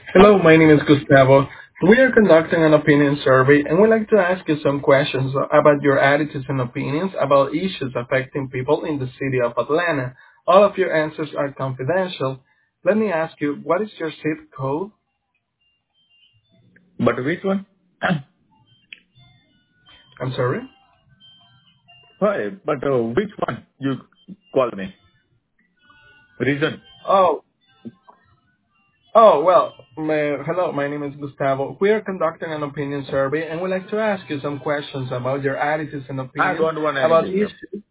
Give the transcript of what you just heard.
Hello, my name is Gustavo. We are conducting an opinion survey and we'd like to ask you some questions about your attitudes and opinions about issues affecting people in the city of Atlanta. All of your answers are confidential. Let me ask you, what is your zip code? But which one? I'm sorry? Hi, but which one you call me? Reason? Oh, hello, my name is Gustavo. We are conducting an opinion survey and we'd like to ask you some questions about your attitudes and I opinions don't want about anything. issues.